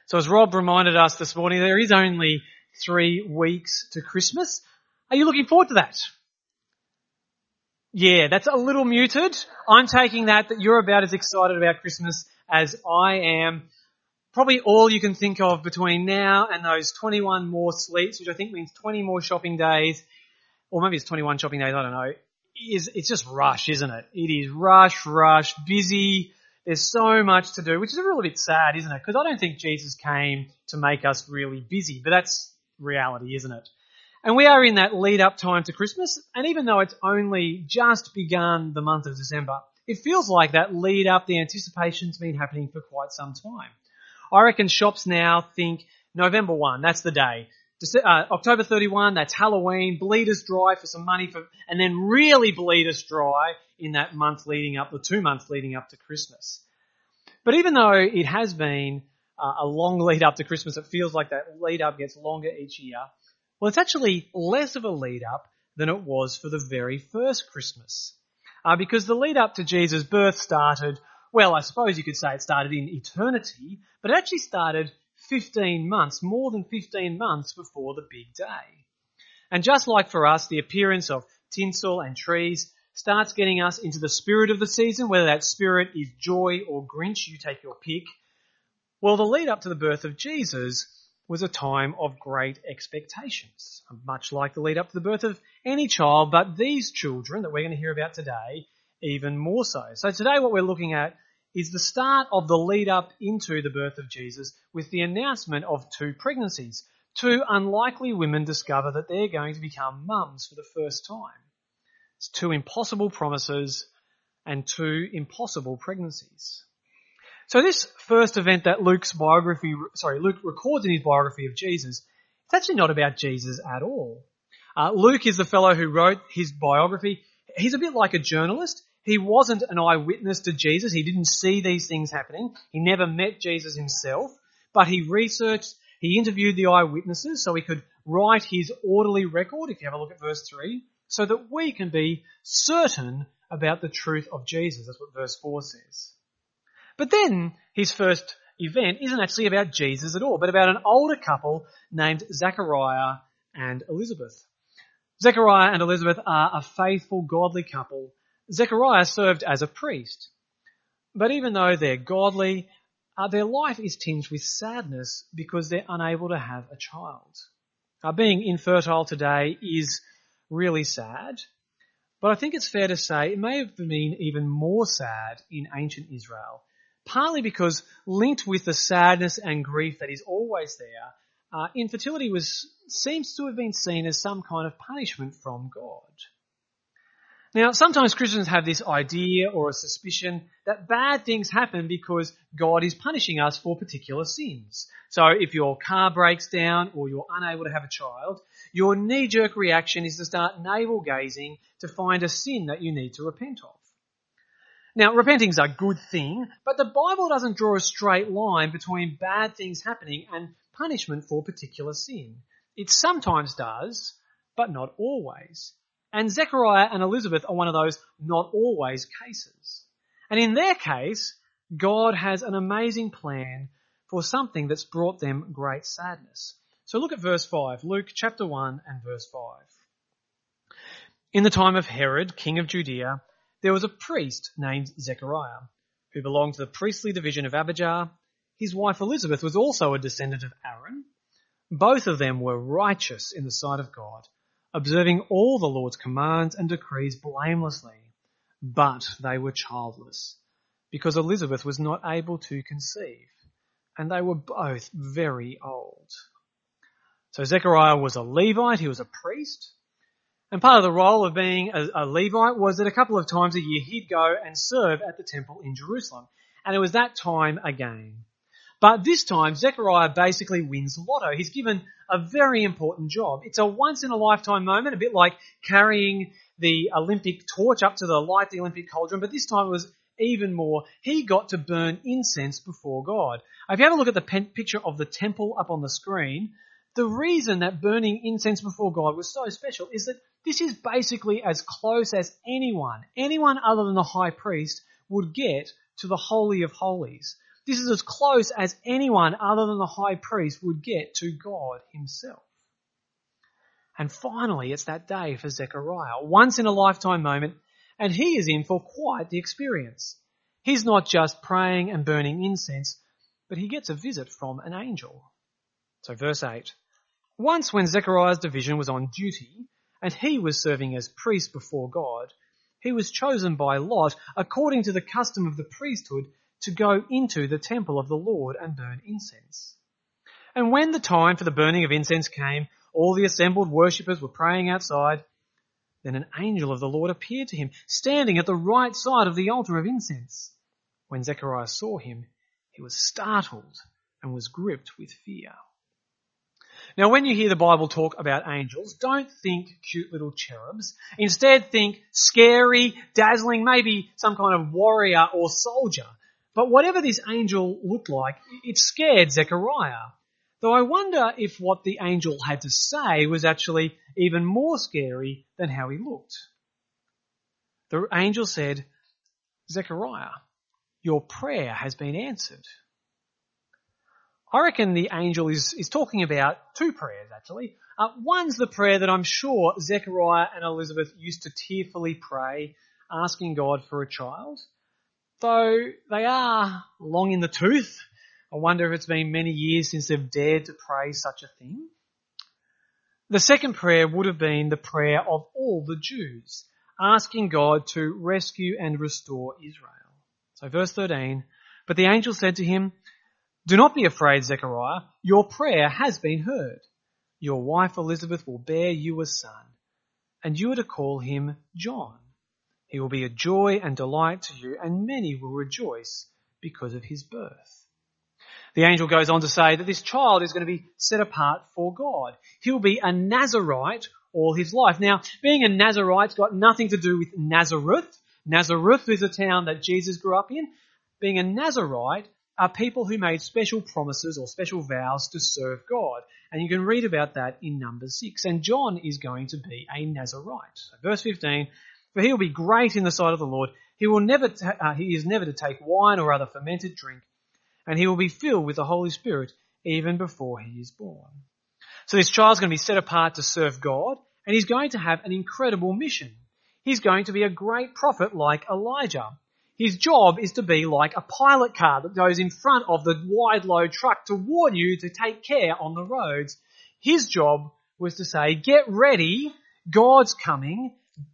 So as Rob reminded us this morning, there is only 3 weeks to Christmas. Are you looking forward to that? Yeah, that's a little muted. I'm taking that you're about as excited about Christmas as I am. Probably all you can think of between now and those 21 more sleeps, which I think means 20 more shopping days, or maybe it's 21 shopping days, I don't know. It's just rush, isn't it? It is rush, busy. There's so much to do, which is a little bit sad, isn't it? Because I don't think Jesus came to make us really busy, but that's reality, isn't it? And we are in that lead up time to Christmas, and even though it's only just begun the month of December, it feels like that lead up, the anticipation's been happening for quite some time. I reckon shops now think November 1, that's the day. October 31, that's Halloween, bleed us dry for some money, and then really bleed us dry in that month leading up, the 2 months leading up to Christmas. But even though it has been a long lead up to Christmas, it feels like that lead up gets longer each year. Well, it's actually less of a lead up than it was for the very first Christmas. Because the lead up to Jesus' birth started, well, I suppose you could say it started in eternity, but it actually started 15 months, more than 15 months before the big day. And just like for us, the appearance of tinsel and trees starts getting us into the spirit of the season, whether that spirit is joy or Grinch, you take your pick. Well, the lead up to the birth of Jesus was a time of great expectations, much like the lead up to the birth of any child, but these children that we're going to hear about today, even more so. So today what we're looking at is the start of the lead up into the birth of Jesus with the announcement of 2 pregnancies. 2 unlikely women discover that they're going to become mums for the first time. It's 2 impossible promises and 2 impossible pregnancies. So this first event that Luke records in his biography of Jesus, it's actually not about Jesus at all. Luke is the fellow who wrote his biography. He's a bit like a journalist. He wasn't an eyewitness to Jesus. He didn't see these things happening. He never met Jesus himself, but he researched, he interviewed the eyewitnesses so he could write his orderly record, if you have a look at verse 3, so that we can be certain about the truth of Jesus. That's what verse 4 says. But then his first event isn't actually about Jesus at all, but about an older couple named Zechariah and Elizabeth. Zechariah and Elizabeth are a faithful, godly couple. Zechariah served as a priest. But even though they're godly, their life is tinged with sadness because they're unable to have a child. Being infertile today is really sad, but I think it's fair to say it may have been even more sad in ancient Israel, partly because linked with the sadness and grief that is always there, infertility seems to have been seen as some kind of punishment from God. Now, sometimes Christians have this idea or a suspicion that bad things happen because God is punishing us for particular sins. So if your car breaks down or you're unable to have a child, your knee-jerk reaction is to start navel-gazing to find a sin that you need to repent of. Now, repenting's a good thing, but the Bible doesn't draw a straight line between bad things happening and punishment for particular sin. It sometimes does, but not always. And Zechariah and Elizabeth are one of those not always cases. And in their case, God has an amazing plan for something that's brought them great sadness. So look at verse 5, Luke chapter 1 and verse 5. In the time of Herod, king of Judea, there was a priest named Zechariah, who belonged to the priestly division of Abijah. His wife Elizabeth was also a descendant of Aaron. Both of them were righteous in the sight of God, observing all the Lord's commands and decrees blamelessly. But they were childless, because Elizabeth was not able to conceive, and they were both very old. So Zechariah was a Levite, he was a priest, and part of the role of being a Levite was that a couple of times a year he'd go and serve at the temple in Jerusalem. And it was that time again. But this time, Zechariah basically wins lotto. He's given a very important job. It's a once-in-a-lifetime moment, a bit like carrying the Olympic torch up to light the Olympic cauldron, but this time it was even more. He got to burn incense before God. If you have a look at the picture of the temple up on the screen, the reason that burning incense before God was so special is that this is basically as close as anyone other than the high priest would get to the Holy of Holies. This is as close as anyone other than the high priest would get to God himself. And finally, it's that day for Zechariah, once in a lifetime moment, and he is in for quite the experience. He's not just praying and burning incense, but he gets a visit from an angel. So verse 8, once when Zechariah's division was on duty, and he was serving as priest before God, he was chosen by lot, according to the custom of the priesthood, to go into the temple of the Lord and burn incense. And when the time for the burning of incense came, all the assembled worshippers were praying outside. Then an angel of the Lord appeared to him, standing at the right side of the altar of incense. When Zechariah saw him, he was startled and was gripped with fear. Now, when you hear the Bible talk about angels, don't think cute little cherubs. Instead, think scary, dazzling, maybe some kind of warrior or soldier. But whatever this angel looked like, it scared Zechariah. Though I wonder if what the angel had to say was actually even more scary than how he looked. The angel said, Zechariah, your prayer has been answered. I reckon the angel is talking about two prayers, actually. One's the prayer that I'm sure Zechariah and Elizabeth used to tearfully pray, asking God for a child. Though they are long in the tooth, I wonder if it's been many years since they've dared to pray such a thing. The second prayer would have been the prayer of all the Jews, asking God to rescue and restore Israel. So verse 13, but the angel said to him, do not be afraid, Zechariah, your prayer has been heard. Your wife Elizabeth will bear you a son, and you are to call him John. He will be a joy and delight to you, and many will rejoice because of his birth. The angel goes on to say that this child is going to be set apart for God. He'll be a Nazarite all his life. Now, being a Nazarite's got nothing to do with Nazareth. Nazareth is a town that Jesus grew up in. Being a Nazarite are people who made special promises or special vows to serve God. And you can read about that in Numbers 6. And John is going to be a Nazarite. So verse 15, for he will be great in the sight of the Lord. He is never to take wine or other fermented drink, and he will be filled with the Holy Spirit even before he is born. So this child's going to be set apart to serve God, and he's going to have an incredible mission. He's going to be a great prophet like Elijah. His job is to be like a pilot car that goes in front of the wide load truck to warn you to take care on the roads. His job was to say, get ready, God's coming.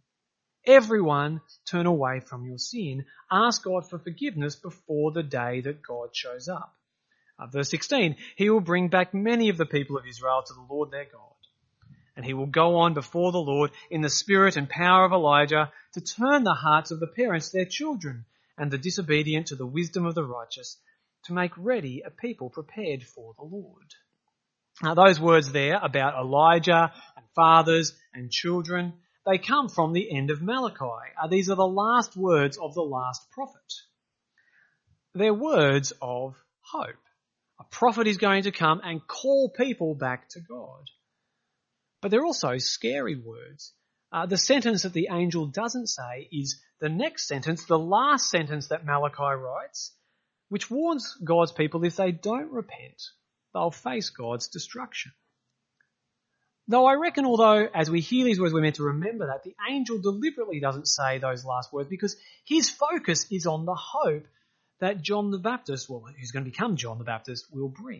Everyone turn away from your sin. Ask God for forgiveness before the day that God shows up. Verse 16, he will bring back many of the people of Israel to the Lord their God. And he will go on before the Lord in the spirit and power of Elijah to turn the hearts of the parents to their children and the disobedient to the wisdom of the righteous, to make ready a people prepared for the Lord. Now those words there about Elijah and fathers and children, they come from the end of Malachi. These are the last words of the last prophet. They're words of hope. A prophet is going to come and call people back to God. But they're also scary words. The sentence that the angel doesn't say is the next sentence, the last sentence that Malachi writes, which warns God's people if they don't repent, they'll face God's destruction. Though I reckon, as we hear these words, we're meant to remember that the angel deliberately doesn't say those last words because his focus is on the hope that John the Baptist, who's going to become John the Baptist, will bring.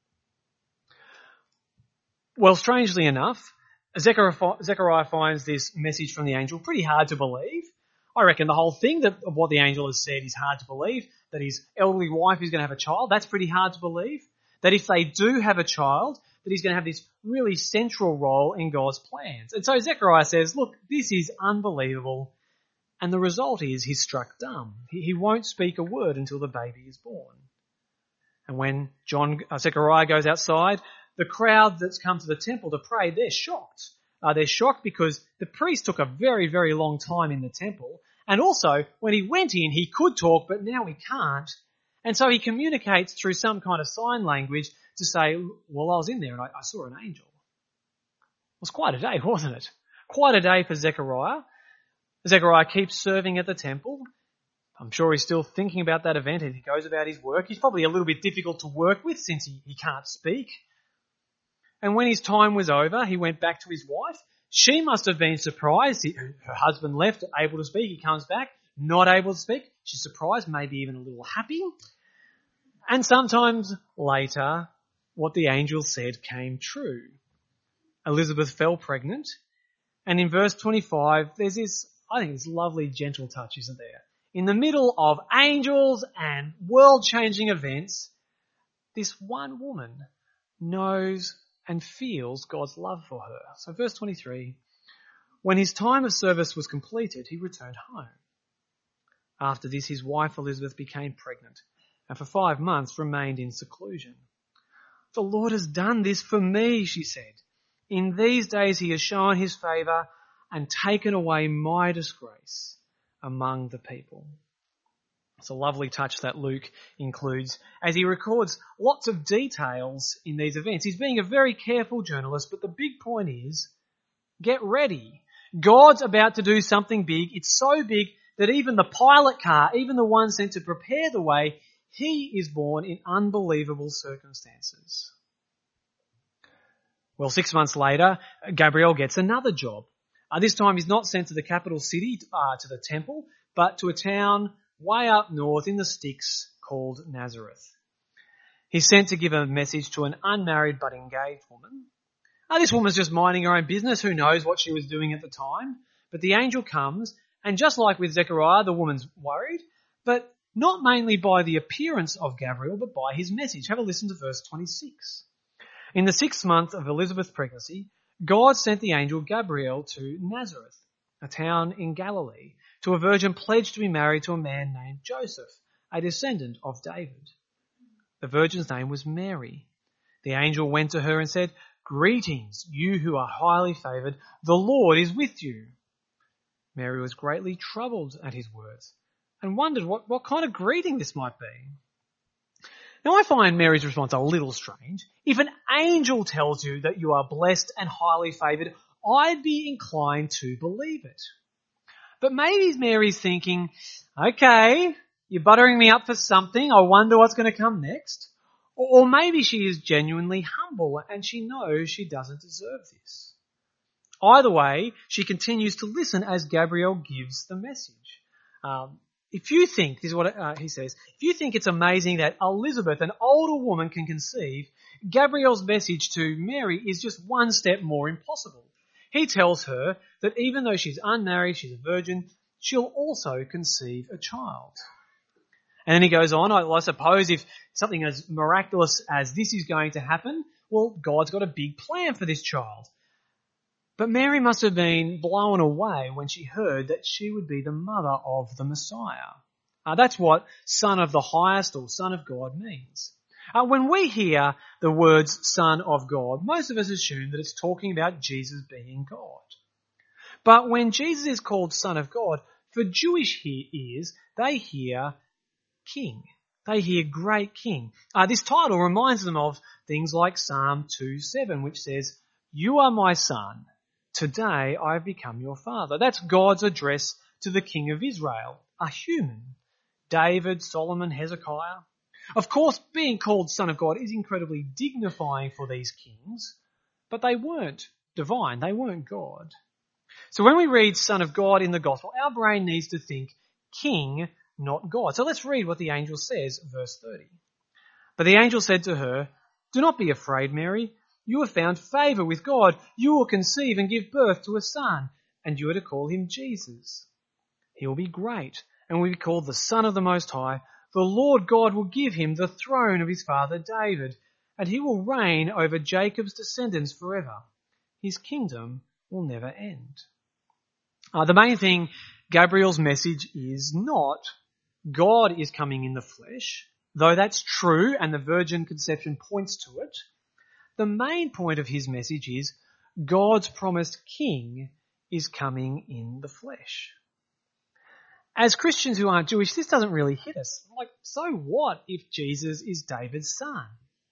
Well, strangely enough, Zechariah finds this message from the angel pretty hard to believe. I reckon the whole thing of what the angel has said is hard to believe, that his elderly wife is going to have a child, that's pretty hard to believe. That if they do have a child, that he's going to have this really central role in God's plans. And so Zechariah says, look, this is unbelievable. And the result is he's struck dumb. He won't speak a word until the baby is born. And when Zechariah goes outside, the crowd that's come to the temple to pray, they're shocked. They're shocked because the priest took a very, very long time in the temple. And also, when he went in, he could talk, but now he can't. And so he communicates through some kind of sign language to say, well, I was in there and I saw an angel. It was quite a day, wasn't it? Quite a day for Zechariah. Zechariah keeps serving at the temple. I'm sure he's still thinking about that event as he goes about his work. He's probably a little bit difficult to work with since he can't speak. And when his time was over, he went back to his wife. She must have been surprised. Her husband left, able to speak. He comes back, not able to speak. She's surprised, maybe even a little happy. And sometimes later, what the angel said came true. Elizabeth fell pregnant. And in verse 25, there's this lovely gentle touch, isn't there? In the middle of angels and world-changing events, this one woman knows and feels God's love for her. So verse 23, when his time of service was completed, he returned home. After this, his wife Elizabeth became pregnant and for 5 months remained in seclusion. The Lord has done this for me, she said. In these days he has shown his favour and taken away my disgrace among the people. It's a lovely touch that Luke includes as he records lots of details in these events. He's being a very careful journalist, but the big point is, get ready. God's about to do something big. It's so big that even the pilot car, even the one sent to prepare the way, he is born in unbelievable circumstances. Well, 6 months later, Gabriel gets another job. This time he's not sent to the capital city, to the temple, but to a town way up north in the sticks called Nazareth. He's sent to give a message to an unmarried but engaged woman. This woman's just minding her own business. Who knows what she was doing at the time? But the angel comes, and just like with Zechariah, the woman's worried, but not mainly by the appearance of Gabriel, but by his message. Have a listen to verse 26. In the 6th month of Elizabeth's pregnancy, God sent the angel Gabriel to Nazareth, a town in Galilee, to a virgin pledged to be married to a man named Joseph, a descendant of David. The virgin's name was Mary. The angel went to her and said, "Greetings, you who are highly favoured, the Lord is with you." Mary was greatly troubled at his words and wondered what kind of greeting this might be. Now I find Mary's response a little strange. If an angel tells you that you are blessed and highly favoured, I'd be inclined to believe it. But maybe Mary's thinking, okay, you're buttering me up for something. I wonder what's going to come next. Or maybe she is genuinely humble and she knows she doesn't deserve this. Either way, she continues to listen as Gabriel gives the message. If you think, this is what he says, if you think it's amazing that Elizabeth, an older woman, can conceive, Gabriel's message to Mary is just one step more impossible. He tells her that even though she's unmarried, she's a virgin, she'll also conceive a child. And then he goes on, I suppose if something as miraculous as this is going to happen, well, God's got a big plan for this child. But Mary must have been blown away when she heard that she would be the mother of the Messiah. That's what Son of the Highest or Son of God means. When we hear the words Son of God, most of us assume that it's talking about Jesus being God. But when Jesus is called Son of God, for Jewish ears, they hear King. They hear Great King. This title reminds them of things like Psalm 2:7, which says, "You are my son. Today I have become your father." That's God's address to the King of Israel, a human. David, Solomon, Hezekiah. Of course, being called Son of God is incredibly dignifying for these kings, but they weren't divine. They weren't God. So when we read Son of God in the Gospel, our brain needs to think King, not God. So let's read what the angel says, verse 30. But the angel said to her, "Do not be afraid, Mary. You have found favour with God. You will conceive and give birth to a son, and you are to call him Jesus. He will be great and will be called the Son of the Most High. The Lord God will give him the throne of his father David, and he will reign over Jacob's descendants forever. His kingdom will never end." The main thing Gabriel's message is not God is coming in the flesh, though that's true and the virgin conception points to it. The main point of his message is God's promised king is coming in the flesh. As Christians who aren't Jewish, this doesn't really hit us. So what if Jesus is David's son?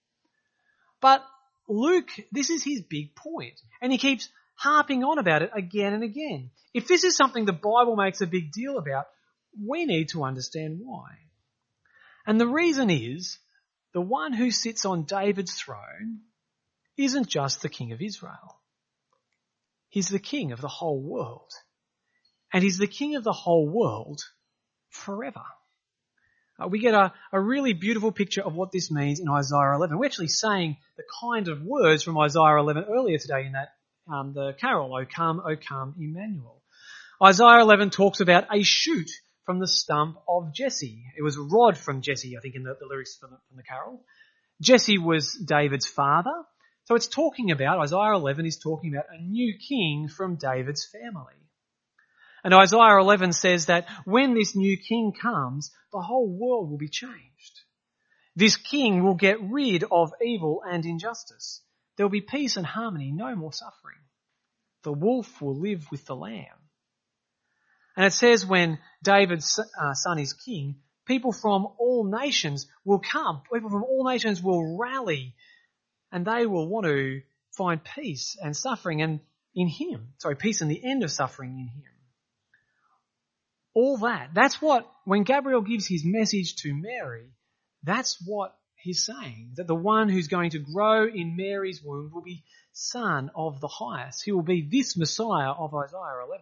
But Luke, this is his big point, and he keeps harping on about it again and again. If this is something the Bible makes a big deal about, we need to understand why. And the reason is, the one who sits on David's throne isn't just the king of Israel. He's the king of the whole world. And he's the king of the whole world forever. We get a really beautiful picture of what this means in Isaiah 11. We're actually saying the kind of words from Isaiah 11 earlier today in that the carol, O come, Emmanuel. Isaiah 11 talks about a shoot from the stump of Jesse. It was a rod from Jesse, I think, in the lyrics from the carol. Jesse was David's father. So it's talking about, Isaiah 11 is talking about a new king from David's family. And Isaiah 11 says that when this new king comes, the whole world will be changed. This king will get rid of evil and injustice. There will be peace and harmony, no more suffering. The wolf will live with the lamb. And it says when David's son is king, people from all nations will come. People from all nations will rally, and they will want to find peace and suffering and in him. Peace and the end of suffering in him. All that's what, when Gabriel gives his message to Mary, that's what he's saying. That the one who's going to grow in Mary's womb will be Son of the Highest. He will be this Messiah of Isaiah 11.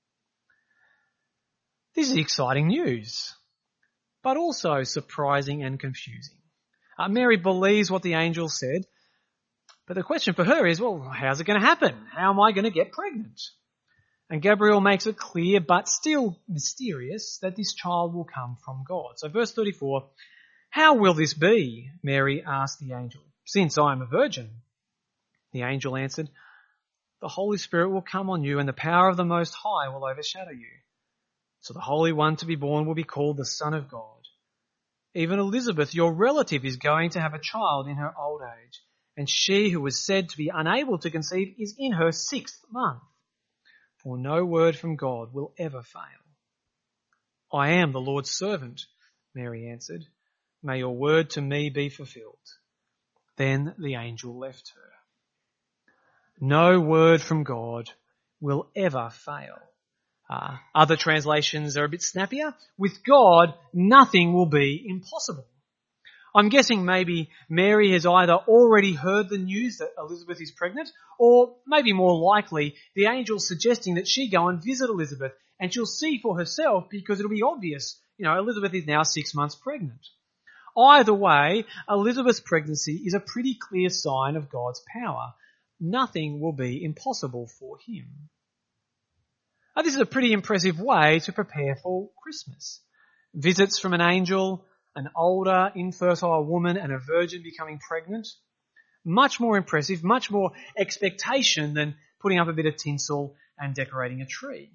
This is exciting news, but also surprising and confusing. Mary believes what the angel said, but the question for her is, well, how's it going to happen? How am I going to get pregnant? And Gabriel makes it clear, but still mysterious, that this child will come from God. So verse 34, how will this be? Mary asked the angel, since I am a virgin. The angel answered, the Holy Spirit will come on you and the power of the Most High will overshadow you. So the Holy One to be born will be called the Son of God. Even Elizabeth, your relative, is going to have a child in her old age, and she who was said to be unable to conceive is in her 6th month. For no word from God will ever fail. I am the Lord's servant, Mary answered. May your word to me be fulfilled. Then the angel left her. No word from God will ever fail. Other translations are a bit snappier. With God, nothing will be impossible. I'm guessing maybe Mary has either already heard the news that Elizabeth is pregnant, or maybe more likely, the angel's suggesting that she go and visit Elizabeth and she'll see for herself because it'll be obvious. Elizabeth is now 6 months pregnant. Either way, Elizabeth's pregnancy is a pretty clear sign of God's power. Nothing will be impossible for him. This is a pretty impressive way to prepare for Christmas. Visits from an angel, an older, infertile woman and a virgin becoming pregnant. Much more impressive, much more expectation than putting up a bit of tinsel and decorating a tree.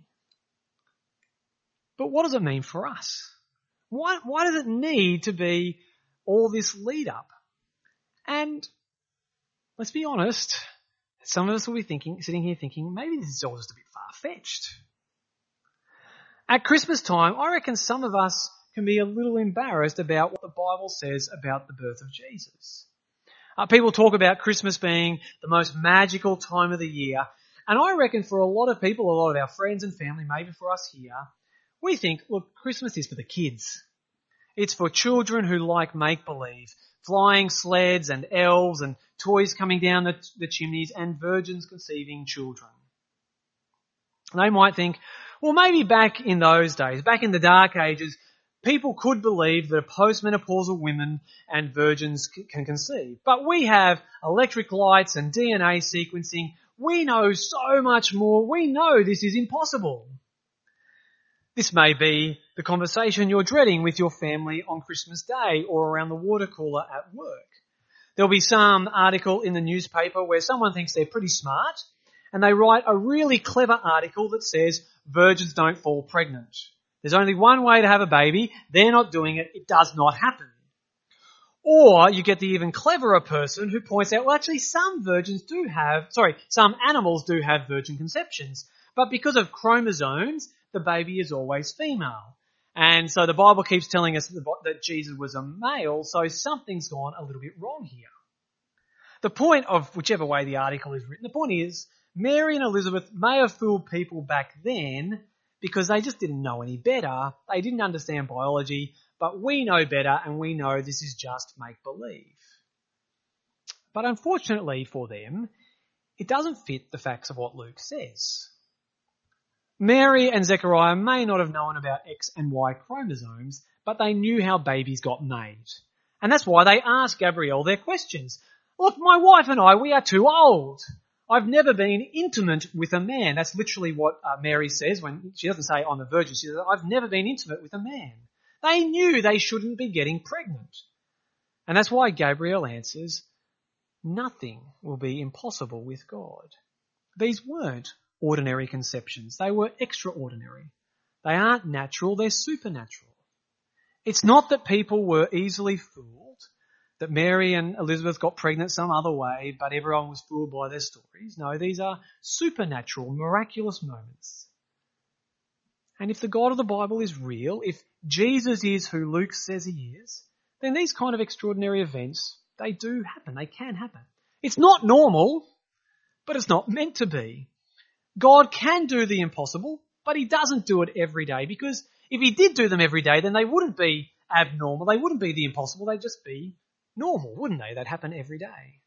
But what does it mean for us? Why does it need to be all this lead up? And let's be honest, some of us will be sitting here thinking, maybe this is all just a bit far-fetched. At Christmas time, I reckon some of us can be a little embarrassed about what the Bible says about the birth of Jesus. People talk about Christmas being the most magical time of the year, and I reckon for a lot of people, a lot of our friends and family, maybe for us here, we think, look, Christmas is for the kids. It's for children who like make-believe, flying sleds and elves and toys coming down the chimneys and virgins conceiving children. They might think, well, maybe back in those days, back in the Dark Ages, people could believe that postmenopausal women and virgins can conceive. But we have electric lights and DNA sequencing. We know so much more. We know this is impossible. This may be the conversation you're dreading with your family on Christmas Day or around the water cooler at work. There'll be some article in the newspaper where someone thinks they're pretty smart and they write a really clever article that says virgins don't fall pregnant. There's only one way to have a baby. They're not doing it. It does not happen. Or you get the even cleverer person who points out, well, actually some animals do have virgin conceptions. But because of chromosomes, the baby is always female. And so the Bible keeps telling us that Jesus was a male, so something's gone a little bit wrong here. The point of whichever way the article is written, the point is Mary and Elizabeth may have fooled people back then, because they just didn't know any better. They didn't understand biology, but we know better and we know this is just make-believe. But unfortunately for them, it doesn't fit the facts of what Luke says. Mary and Zechariah may not have known about X and Y chromosomes, but they knew how babies got made. And that's why they asked Gabrielle their questions. Look, my wife and I, we are too old. I've never been intimate with a man. That's literally what Mary says when she doesn't say I'm a virgin. She says, I've never been intimate with a man. They knew they shouldn't be getting pregnant. And that's why Gabriel answers, nothing will be impossible with God. These weren't ordinary conceptions. They were extraordinary. They aren't natural, they're supernatural. It's not that people were easily fooled, that Mary and Elizabeth got pregnant some other way, but everyone was fooled by their stories. No, these are supernatural, miraculous moments. And if the God of the Bible is real, if Jesus is who Luke says he is, then these kind of extraordinary events, they do happen. They can happen. It's not normal, but it's not meant to be. God can do the impossible, but he doesn't do it every day, because if he did do them every day, then they wouldn't be abnormal. They wouldn't be the impossible. They'd just be normal, wouldn't they? They'd happen every day.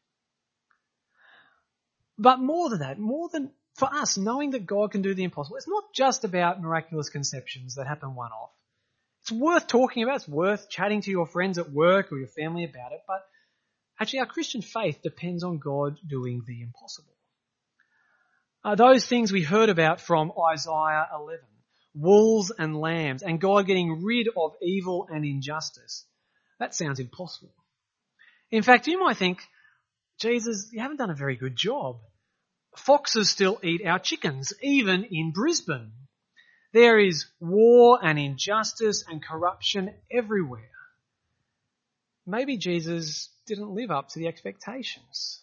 But more than that, more than for us, knowing that God can do the impossible, it's not just about miraculous conceptions that happen one-off. It's worth talking about. It's worth chatting to your friends at work or your family about it. But actually, our Christian faith depends on God doing the impossible. Those things we heard about from Isaiah 11, wolves and lambs, and God getting rid of evil and injustice, that sounds impossible. In fact, you might think, Jesus, you haven't done a very good job. Foxes still eat our chickens, even in Brisbane. There is war and injustice and corruption everywhere. Maybe Jesus didn't live up to the expectations.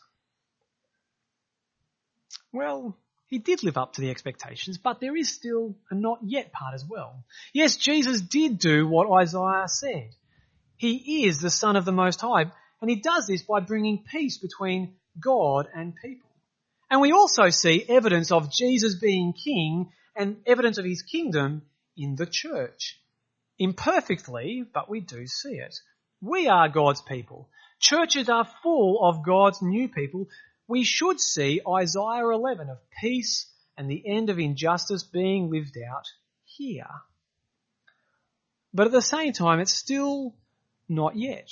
Well, he did live up to the expectations, but there is still a not yet part as well. Yes, Jesus did do what Isaiah said. He is the Son of the Most High, and he does this by bringing peace between God and people. And we also see evidence of Jesus being king and evidence of his kingdom in the church. Imperfectly, but we do see it. We are God's people. Churches are full of God's new people. We should see Isaiah 11 of peace and the end of injustice being lived out here. But at the same time, it's still not yet.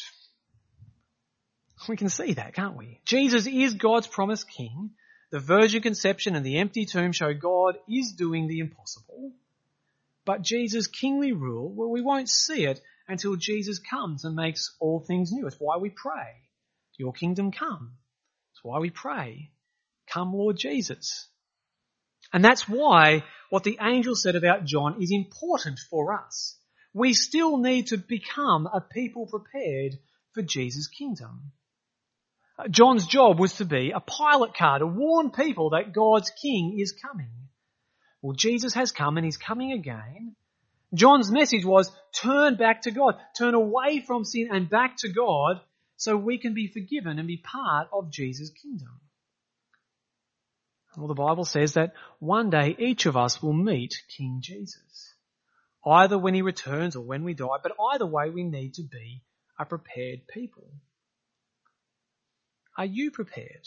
We can see that, can't we? Jesus is God's promised king. The virgin conception and the empty tomb show God is doing the impossible. But Jesus' kingly rule, well, we won't see it until Jesus comes and makes all things new. It's why we pray, your kingdom come. It's why we pray, come Lord Jesus. And that's why what the angel said about John is important for us. We still need to become a people prepared for Jesus' kingdom. John's job was to be a pilot car to warn people that God's king is coming. Well, Jesus has come and he's coming again. John's message was turn back to God, turn away from sin and back to God so we can be forgiven and be part of Jesus' kingdom. Well, the Bible says that one day each of us will meet King Jesus, either when he returns or when we die, but either way we need to be a prepared people. Are you prepared?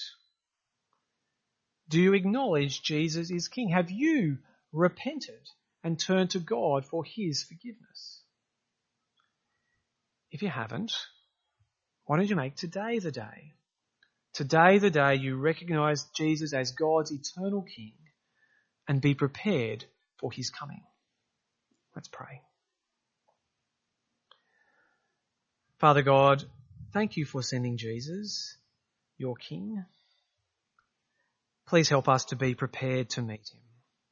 Do you acknowledge Jesus is King? Have you repented and turned to God for his forgiveness? If you haven't, why don't you make today the day? Today the day you recognise Jesus as God's eternal King and be prepared for his coming. Let's pray. Father God, thank you for sending Jesus, your King. Please help us to be prepared to meet him.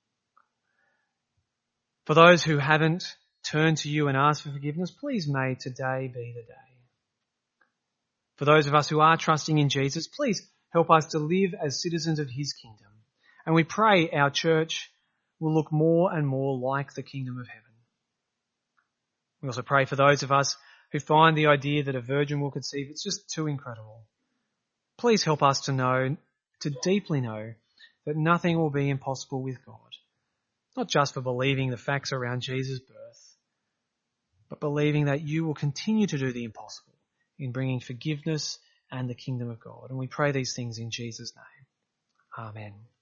For those who haven't turned to you and asked for forgiveness, please may today be the day. For those of us who are trusting in Jesus, please help us to live as citizens of his kingdom. And we pray our church will look more and more like the kingdom of heaven. We also pray for those of us who find the idea that a virgin will conceive, it's just too incredible. Please help us to deeply know that nothing will be impossible with God. not just for believing the facts around Jesus' birth, but believing that you will continue to do the impossible in bringing forgiveness and the kingdom of God. And we pray these things in Jesus' name. Amen.